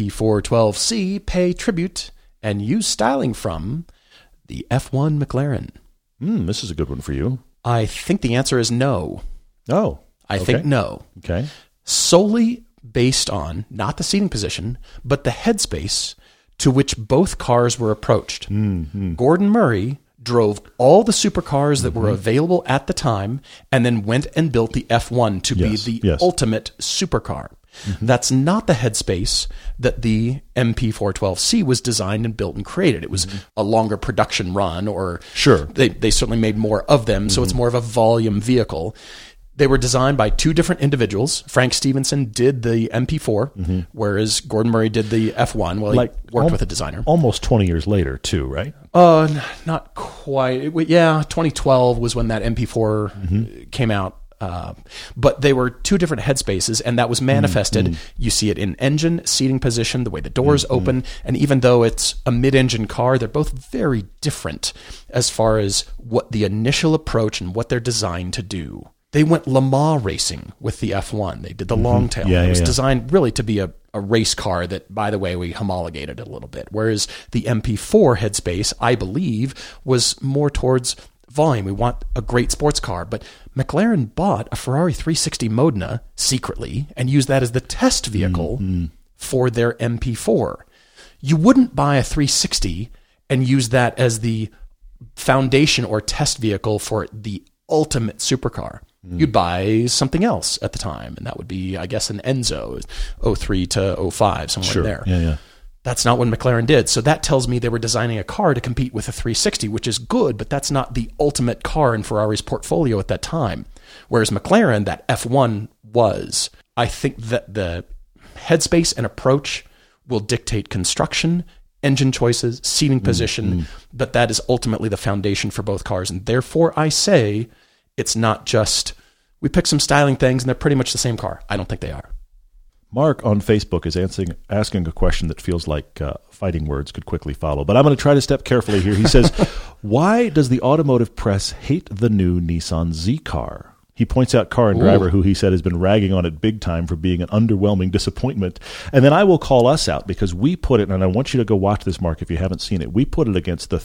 MP412C pay tribute and use styling from the F1 McLaren? This is a good one for you. I think the answer is no. Oh. I think no. Okay. Solely based on not the seating position, but the headspace to which both cars were approached. Gordon Murray drove all the supercars that were available at the time and then went and built the F1 to be the ultimate supercar. That's not the headspace that the MP412C was designed and built and created. It was a longer production run, or they certainly made more of them, so it's more of a volume vehicle. They were designed by two different individuals. Frank Stevenson did the MP4, whereas Gordon Murray did the F1. Well, he worked with a designer. Almost 20 years later, too, right? Not quite. 2012 was when that MP4 came out. But they were two different headspaces, and that was manifested. You see it in engine, seating position, the way the doors open, and even though it's a mid-engine car, they're both very different as far as what the initial approach and what they're designed to do. They went Le Mans racing with the F1. They did the long tail. It was designed really to be a race car that, by the way, we homologated a little bit. Whereas the MP4 headspace, I believe, was more towards volume. We want a great sports car. But McLaren bought a Ferrari 360 Modena secretly and used that as the test vehicle for their MP4. You wouldn't buy a 360 and use that as the foundation or test vehicle for the ultimate supercar. You'd buy something else at the time, and that would be, I guess, an Enzo, 03 to 05, somewhere there. That's not what McLaren did. So that tells me they were designing a car to compete with a 360, which is good, but that's not the ultimate car in Ferrari's portfolio at that time. Whereas McLaren, that F1 was. I think that the headspace and approach will dictate construction, engine choices, seating position, but that is ultimately the foundation for both cars. And therefore, I say it's not just, we pick some styling things and they're pretty much the same car. I don't think they are. Mark on Facebook is asking a question that feels like fighting words could quickly follow, but I'm going to try to step carefully here. He says, why does the automotive press hate the new Nissan Z car? He points out Car and Driver, who he said has been ragging on it big time for being an underwhelming disappointment. And then I will call us out because we put it, and I want you to go watch this, Mark, if you haven't seen it. We put it against the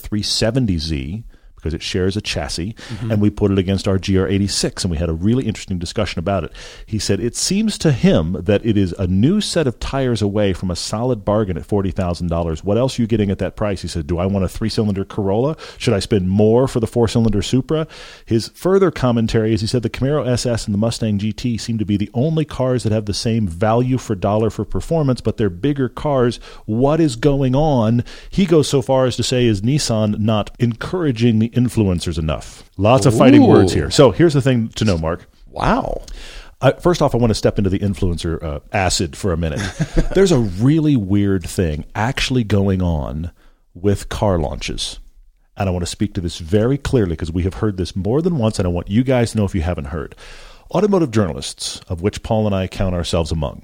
370Z because it shares a chassis, and we put it against our GR86, and we had a really interesting discussion about it. He said it seems to him that it is a new set of tires away from a solid bargain at $40,000. What else are you getting at that price? He said, do I want a 3-cylinder Corolla? Should I spend more for the 4-cylinder Supra? His further commentary is he said the Camaro SS and the Mustang GT seem to be the only cars that have the same value for dollar for performance, but they're bigger cars. What is going on? He goes so far as to say, is Nissan not encouraging the influencers enough? Lots of fighting words here. So here's the thing to know, Mark. Wow. First off, I want to step into the influencer acid for a minute. There's a really weird thing actually going on with car launches. And I want to speak to this very clearly because we have heard this more than once, and I want you guys to know if you haven't heard. Automotive journalists, of which Paul and I count ourselves among,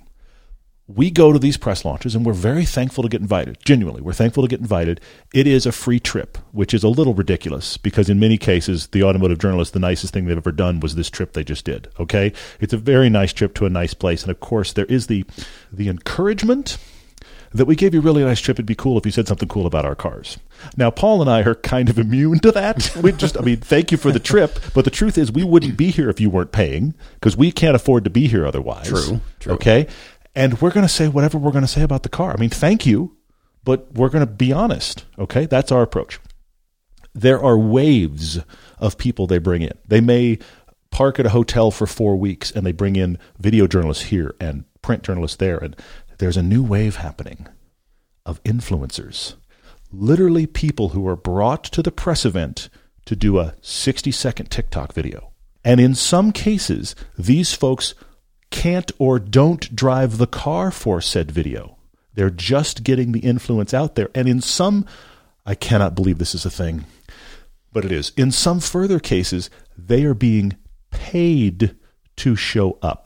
we go to these press launches, and we're very thankful to get invited. Genuinely, we're thankful to get invited. It is a free trip, which is a little ridiculous because in many cases, the automotive journalists, the nicest thing they've ever done was this trip they just did, okay? It's a very nice trip to a nice place. And, of course, there is the encouragement that we gave you a really nice trip. It'd be cool if you said something cool about our cars. Now, Paul and I are kind of immune to that. Thank you for the trip, but the truth is we wouldn't be here if you weren't paying, because we can't afford to be here otherwise. True. Okay? And we're going to say whatever we're going to say about the car. I mean, thank you, but we're going to be honest. Okay? That's our approach. There are waves of people they bring in. They may park at a hotel for 4 weeks, and they bring in video journalists here and print journalists there, and there's a new wave happening of influencers. Literally people who are brought to the press event to do a 60-second TikTok video. And in some cases, these folks can't or don't drive the car for said video. They're just getting the influence out there. And in some, I cannot believe this is a thing, but it is. In some further cases, they are being paid to show up.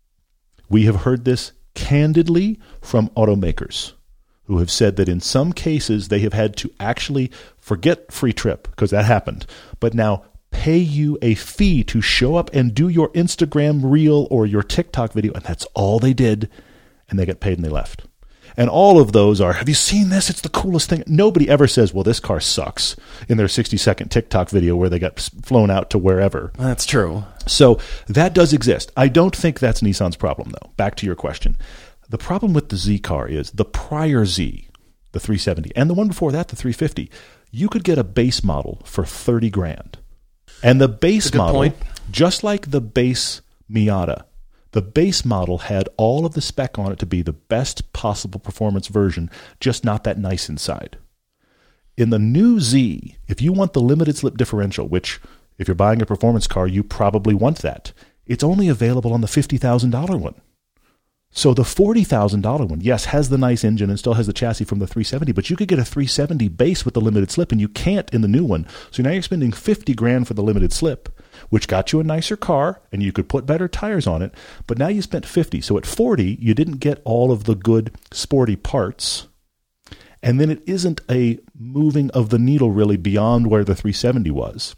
We have heard this candidly from automakers who have said that in some cases they have had to actually forget free trip, because that happened, but now pay you a fee to show up and do your Instagram reel or your TikTok video, and that's all they did, and they got paid and they left. And all of those are, have you seen this? It's the coolest thing. Nobody ever says, well, this car sucks in their 60-second TikTok video where they got flown out to wherever. That's true. So that does exist. I don't think that's Nissan's problem, though. Back to your question. The problem with the Z car is the prior Z, the 370, and the one before that, the 350, you could get a base model for $30,000. And the base model, just like the base Miata, the base model had all of the spec on it to be the best possible performance version, just not that nice inside. In the new Z, if you want the limited slip differential, which if you're buying a performance car, you probably want that, it's only available on the $50,000 one. So the $40,000 one, yes, has the nice engine and still has the chassis from the 370, but you could get a 370 base with the limited slip, and you can't in the new one. So now you're spending $50,000 for the limited slip, which got you a nicer car, and you could put better tires on it, but now you spent $50,000. So at $40,000, you didn't get all of the good sporty parts, and then it isn't a moving of the needle really beyond where the 370 was,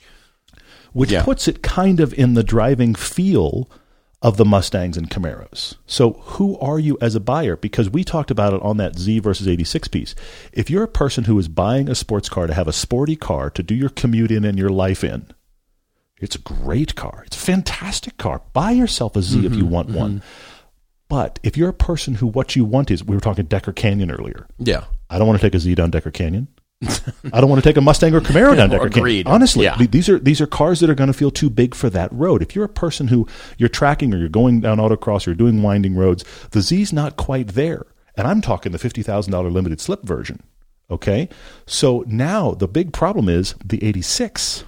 which puts it kind of in the driving feel of the Mustangs and Camaros. So who are you as a buyer? Because we talked about it on that Z versus 86 piece. If you're a person who is buying a sports car to have a sporty car to do your commute in and your life in, it's a great car. It's a fantastic car. Buy yourself a Z if you want one. But if you're a person who what you want is, we were talking Decker Canyon earlier. Yeah. I don't want to take a Z down Decker Canyon. I don't want to take a Mustang or Camaro down Decker Canyon. Honestly, these are cars that are going to feel too big for that road. If you're a person who you're tracking or you're going down autocross or you're doing winding roads, the Z's not quite there. And I'm talking the $50,000 limited slip version. Okay? So now the big problem is the 86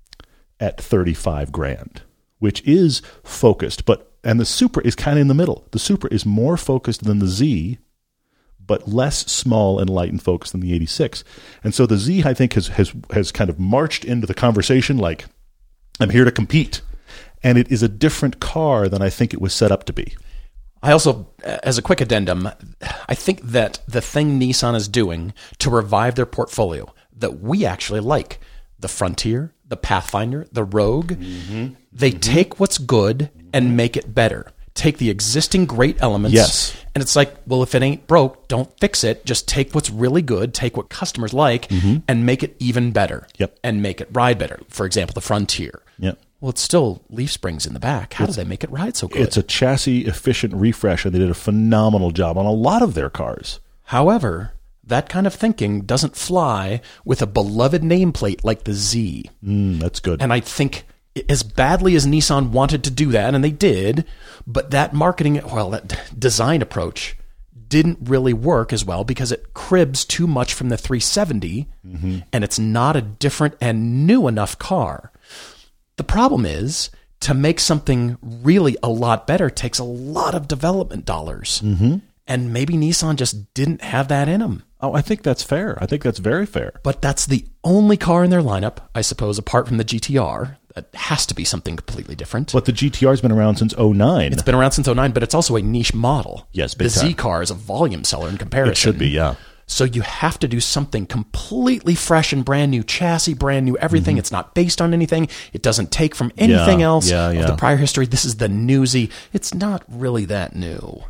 at $35,000, which is focused, and the Supra is kind of in the middle. The Supra is more focused than the Z, but less small and light and focused than the 86. And so the Z, I think, has kind of marched into the conversation like, I'm here to compete. And it is a different car than I think it was set up to be. I also, as a quick addendum, I think that the thing Nissan is doing to revive their portfolio that we actually like, the Frontier, the Pathfinder, the Rogue, they take what's good and make it better. Take the existing great elements. Yes. And it's like, well, if it ain't broke, don't fix it. Just take what's really good, take what customers like, and make it even better. Yep. And make it ride better. For example, the Frontier. Yep. Well, it's still leaf springs in the back. How do they make it ride so good? It's a chassis efficient refresh, and they did a phenomenal job on a lot of their cars. However, that kind of thinking doesn't fly with a beloved nameplate like the Z. That's good. And I think as badly as Nissan wanted to do that, and they did, but that that design approach didn't really work as well because it cribs too much from the 370, and it's not a different and new enough car. The problem is, to make something really a lot better takes a lot of development dollars. And maybe Nissan just didn't have that in them. Oh, I think that's fair. I think that's very fair. But that's the only car in their lineup, I suppose, apart from the GTR. That has to be something completely different. But the GTR's been around since 2009. It's been around since 2009, but it's also a niche model. Yes, big The time. Z car is a volume seller in comparison. It should be, yeah. So you have to do something completely fresh and brand new chassis, brand new everything. It's not based on anything. It doesn't take from anything else of the prior history. This is the new Z. It's not really that new.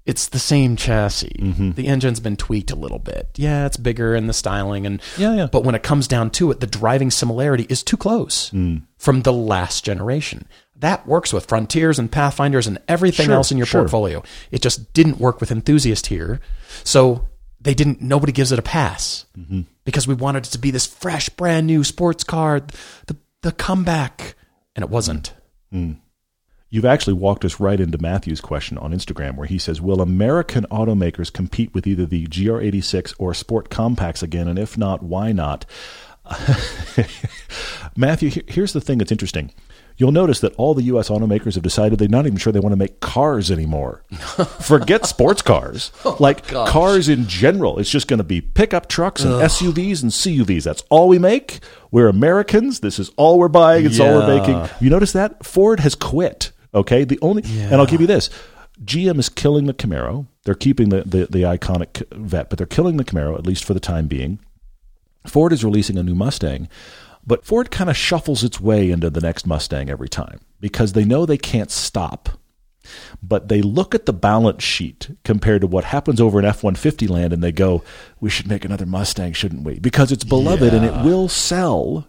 It's the same chassis. The engine's been tweaked a little bit. Yeah, it's bigger and the styling and but when it comes down to it, the driving similarity is too close from the last generation. That works with Frontiers and Pathfinders and everything else in your portfolio. It just didn't work with Enthusiast here. So nobody gives it a pass because we wanted it to be this fresh, brand new sports car, the comeback, and it wasn't. You've actually walked us right into Matthew's question on Instagram where he says, will American automakers compete with either the GR86 or Sport Compacts again? And if not, why not? Matthew, here's the thing that's interesting. You'll notice that all the U.S. automakers have decided they're not even sure they want to make cars anymore. Forget sports cars. Cars in general. It's just going to be pickup trucks and SUVs and CUVs. That's all we make. We're Americans. This is all we're buying. It's all we're making. You notice that? Ford has quit. Okay? And I'll give you this. GM is killing the Camaro. They're keeping the iconic Vet, but they're killing the Camaro, at least for the time being. Ford is releasing a new Mustang. But Ford kind of shuffles its way into the next Mustang every time because they know they can't stop. But they look at the balance sheet compared to what happens over in F-150 land and they go, we should make another Mustang, shouldn't we? Because it's beloved and it will sell.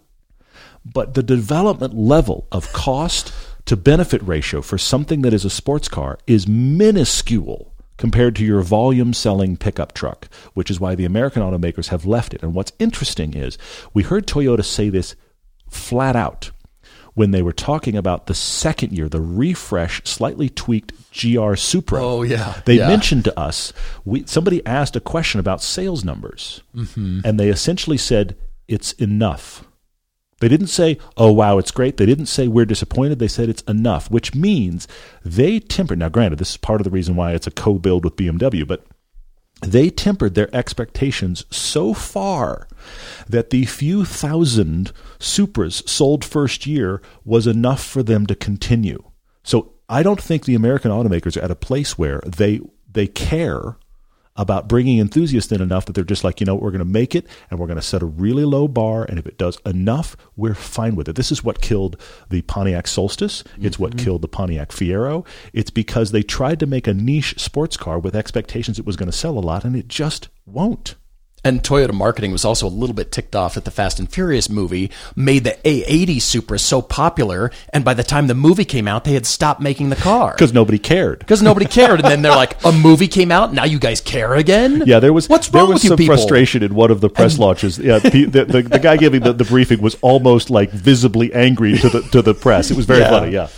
But the development level of cost to benefit ratio for something that is a sports car is minuscule compared to your volume-selling pickup truck, which is why the American automakers have left it. And what's interesting is we heard Toyota say this flat out when they were talking about the second year, the refresh, slightly tweaked GR Supra. Oh, yeah. They mentioned to us, somebody asked a question about sales numbers, and they essentially said, it's enough. They didn't say, oh, wow, it's great. They didn't say we're disappointed. They said it's enough, which means they tempered. Now, granted, this is part of the reason why it's a co-build with BMW, but they tempered their expectations so far that the few thousand Supras sold first year was enough for them to continue. So I don't think the American automakers are at a place where they care about bringing enthusiasts in enough that they're just like, we're going to make it and we're going to set a really low bar. And if it does enough, we're fine with it. This is what killed the Pontiac Solstice. It's what killed the Pontiac Fiero. It's because they tried to make a niche sports car with expectations it was going to sell a lot, and it just won't. And Toyota marketing was also a little bit ticked off that the Fast and Furious movie made the A80 Supra so popular, and by the time the movie came out, they had stopped making the car. Because nobody cared. And then they're like, a movie came out, now you guys care again? Yeah, there was What's wrong with you some people? Frustration in one of the press launches. Yeah, the guy giving the briefing was almost like visibly angry to the press. It was very funny, yeah.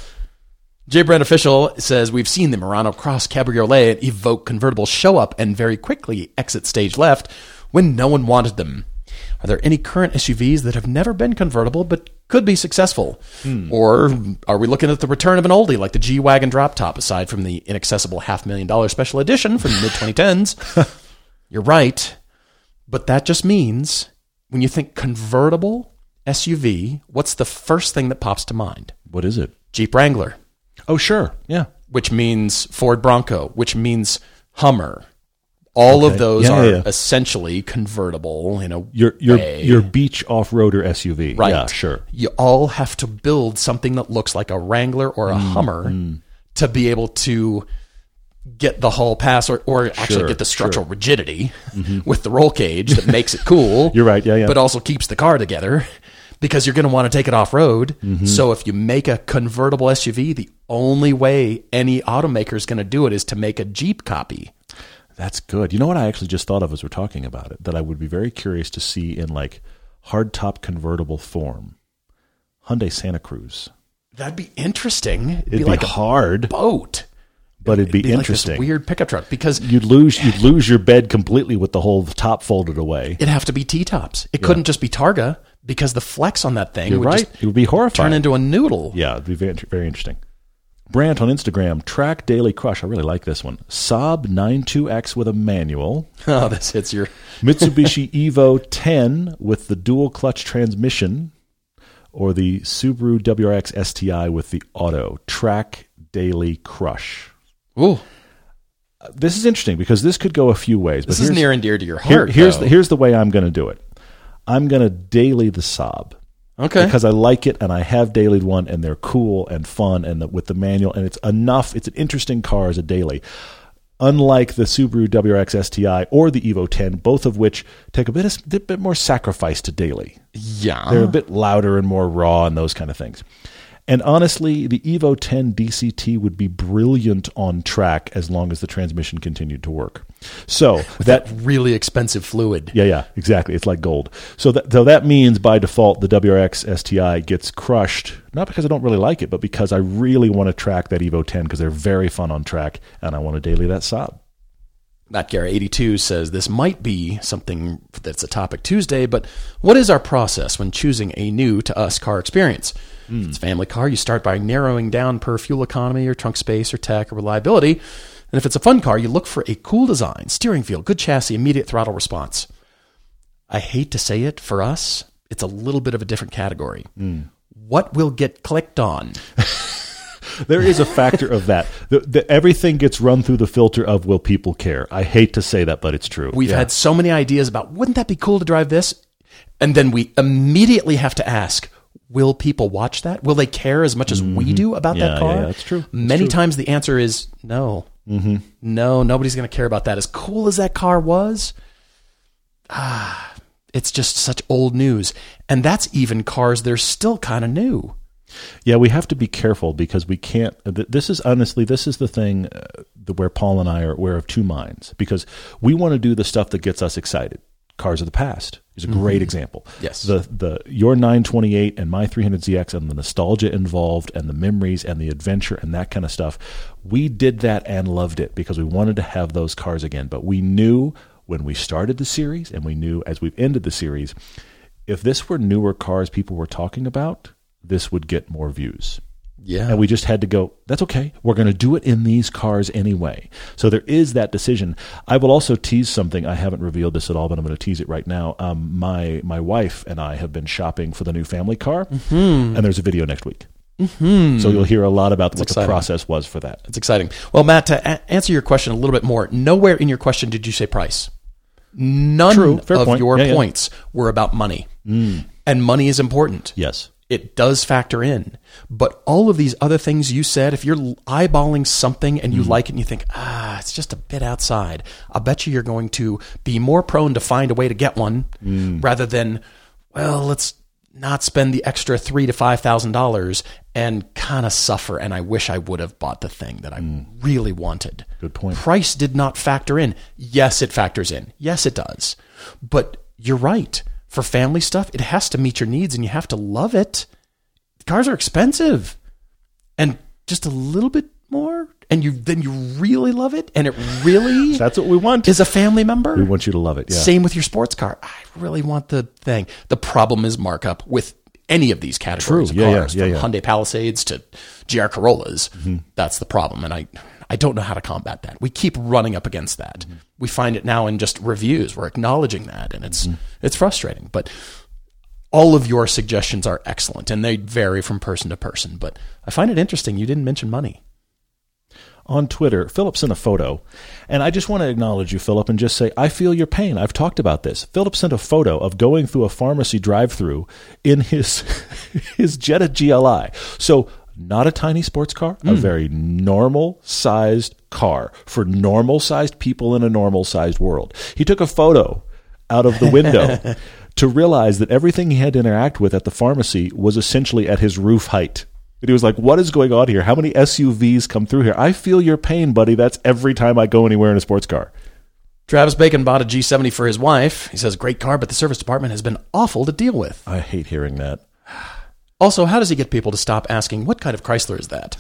J. Brand Official says, we've seen the Murano Cross Cabriolet and Evoque convertible show up and very quickly exit stage left when no one wanted them. Are there any current SUVs that have never been convertible but could be successful? Or are we looking at the return of an oldie like the G-Wagon drop top, aside from the inaccessible $500,000 special edition from the mid-2010s? You're right, but that just means when you think convertible SUV, what's the first thing that pops to mind? What is it? Jeep Wrangler. Oh, sure, yeah. Which means Ford Bronco, which means Hummer. All of those are essentially convertible in a way. Your beach off-roader SUV. Right. Yeah, sure. You all have to build something that looks like a Wrangler or a Hummer to be able to get the hull pass or actually get the structural rigidity with the roll cage that makes it cool. You're right, yeah. But also keeps the car together because you're going to want to take it off-road. So if you make a convertible SUV, the only way any automaker is going to do it is to make a Jeep copy. That's good. You know what I actually just thought of as we're talking about it, that I would be very curious to see in like hardtop convertible form? Hyundai Santa Cruz. That'd be interesting. It'd be like hard a boat. But it'd be interesting. Like this weird pickup truck because you'd lose your bed completely with the whole top folded away. It'd have to be T-tops. It couldn't just be Targa because the flex on that thing it would be horrifying. Turn into a noodle. Yeah, it'd be very, very interesting. Brant on Instagram, Track Daily Crush. I really like this one. Saab 92X with a manual. Oh, this hits your... Mitsubishi Evo 10 with the dual clutch transmission. Or the Subaru WRX STI with the auto. Track Daily Crush. Ooh. This is interesting because this could go a few ways. This is near and dear to your heart. Here's the way I'm going to do it. I'm going to daily the Saab. Okay. Because I like it, and I have dailied one, and they're cool and fun, and with the manual, and it's enough. It's an interesting car as a daily. unlike the Subaru WRX STI or the Evo 10, both of which take a bit more sacrifice to daily. Yeah. They're a bit louder and more raw and those kind of things. And honestly, the Evo 10 DCT would be brilliant on track as long as the transmission continued to work. So With that really expensive fluid. Yeah, exactly. It's like gold. So that means by default the WRX STI gets crushed, not because I don't really like it, but because I really want to track that Evo 10 because they're very fun on track, and I want to daily that Saab. Matt Guerra 82 says this might be something that's a topic Tuesday, but what is our process when choosing a new to us car experience? If it's a family car, you start by narrowing down per fuel economy or trunk space or tech or reliability. And if it's a fun car, you look for a cool design, steering feel, good chassis, immediate throttle response. I hate to say it, for us, it's a little bit of a different category. What will get clicked on? There is a factor of that. Everything gets run through the filter of will people care. I hate to say that, but it's true. We've had so many ideas about, wouldn't that be cool to drive this? And then we immediately have to ask, will people watch that? Will they care as much as we do about that car? Yeah, that's true. Many times the answer is no. No, nobody's going to care about that. As cool as that car was, it's just such old news. And that's even cars that are still kind of new. Yeah, we have to be careful because we can't. This is the thing where Paul and I are of two minds, because we want to do the stuff that gets us excited. Cars of the past is a great example. Yes. Your 928 and my 300ZX and the nostalgia involved and the memories and the adventure and that kind of stuff. We did that and loved it because we wanted to have those cars again. But we knew when we started the series and we knew as we've ended the series, if this were newer cars people were talking about, this would get more views. Yeah. And we just had to go, that's okay. We're going to do it in these cars anyway. So there is that decision. I will also tease something. I haven't revealed this at all, but I'm going to tease it right now. My wife and I have been shopping for the new family car, and there's a video next week. So you'll hear a lot about what the process was for that. It's exciting. Well, Matt, to answer your question a little bit more, nowhere in your question did you say price. None of your points were about money. And money is important. Yes. It does factor in. But all of these other things you said, if you're eyeballing something and you like it and you think, it's just a bit outside, I'll bet you're going to be more prone to find a way to get one rather than, well, let's not spend the extra $3,000 to $5,000 and kind of suffer. And I wish I would have bought the thing that I really wanted. Good point. Price did not factor in. Yes, it factors in. Yes, it does. But you're right. For family stuff, it has to meet your needs and you have to love it. Cars are expensive. And just a little bit more, and then you really love it, and it really that's what we want. Is a family member. We want you to love it. Yeah. Same with your sports car. I really want the thing. The problem is markup with any of these categories of cars, from Hyundai Palisades to GR Corollas. That's the problem, and I don't know how to combat that. We keep running up against that. We find it now in just reviews. We're acknowledging that, and it's frustrating. But all of your suggestions are excellent, and they vary from person to person. But I find it interesting you didn't mention money. On Twitter, Philip sent a photo, and I just want to acknowledge you, Philip, and just say, I feel your pain. I've talked about this. Philip sent a photo of going through a pharmacy drive-thru in his Jetta GLI. So not a tiny sports car, a very normal-sized car for normal-sized people in a normal-sized world. He took a photo out of the window to realize that everything he had to interact with at the pharmacy was essentially at his roof height. And he was like, what is going on here? How many SUVs come through here? I feel your pain, buddy. That's every time I go anywhere in a sports car. Travis Bacon bought a G70 for his wife. He says, great car, but the service department has been awful to deal with. I hate hearing that. Also, how does he get people to stop asking, what kind of Chrysler is that?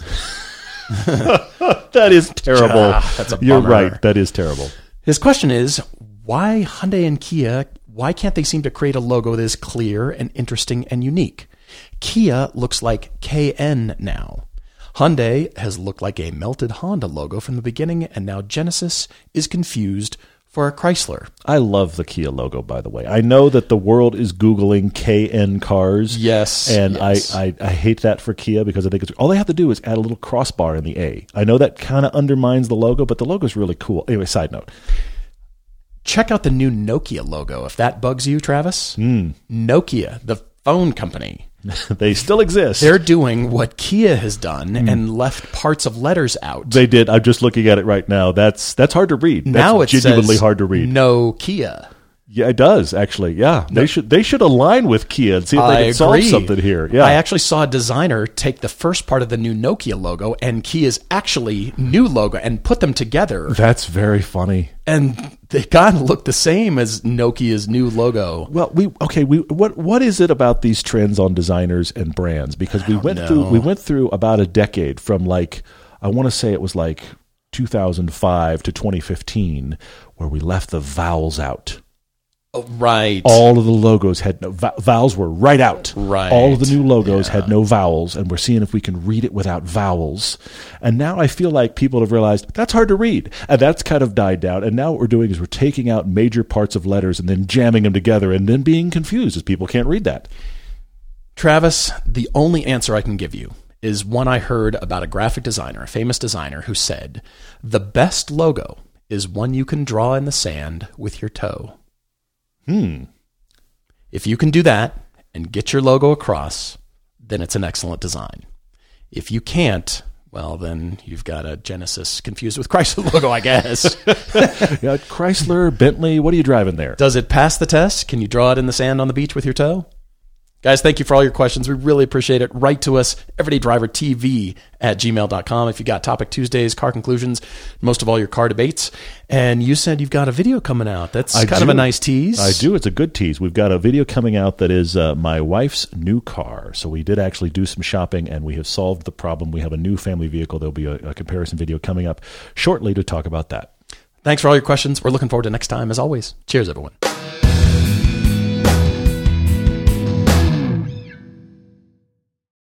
That is terrible. That's a bummer. You're right. That is terrible. His question is, why Hyundai and Kia, why can't they seem to create a logo that is clear and interesting and unique? Kia looks like KN now. Hyundai has looked like a melted Honda logo from the beginning, and now Genesis is confused for a Chrysler. I love the Kia logo, by the way. I know that the world is Googling KN cars. Yes. And yes. I hate that for Kia because I think all they have to do is add a little crossbar in the A. I know that kind of undermines the logo, but the logo is really cool. Anyway, side note. Check out the new Nokia logo if that bugs you, Travis. Nokia, the phone company, They still exist. They're doing what Kia has done and left parts of letters out. They did. I'm just looking at it right now. That's hard to read. Now That's it genuinely says, hard to read. No Kia. Yeah, it does actually. Yeah, they should align with Kia and see if they can solve something here. Yeah, I actually saw a designer take the first part of the new Nokia logo and Kia's actually new logo and put them together. That's very funny. And they kind of look the same as Nokia's new logo. Well, what is it about these trends on designers and brands? Because we went through about a decade from like, I want to say it was like 2005 to 2015, where we left the vowels out. Oh, right. All of the logos had no vowels were right out. Right. All of the new logos had no vowels, and we're seeing if we can read it without vowels. And now I feel like people have realized that's hard to read, and that's kind of died down. And now what we're doing is we're taking out major parts of letters and then jamming them together, and then being confused as people can't read that. Travis, the only answer I can give you is one I heard about a graphic designer, a famous designer, who said, "The best logo is one you can draw in the sand with your toe." If you can do that and get your logo across, then it's an excellent design. If you can't, well, then you've got a Genesis confused with Chrysler logo, I guess. Yeah, Chrysler, Bentley, what are you driving there? Does it pass the test? Can you draw it in the sand on the beach with your toe? Guys, thank you for all your questions. We really appreciate it. Write to us, everydaydrivertv@gmail.com. If you got Topic Tuesdays, car conclusions, most of all your car debates. And you said you've got a video coming out. That's kind of a nice tease. I do. It's a good tease. We've got a video coming out that is my wife's new car. So we did actually do some shopping, and we have solved the problem. We have a new family vehicle. There'll be a comparison video coming up shortly to talk about that. Thanks for all your questions. We're looking forward to next time, as always. Cheers, everyone.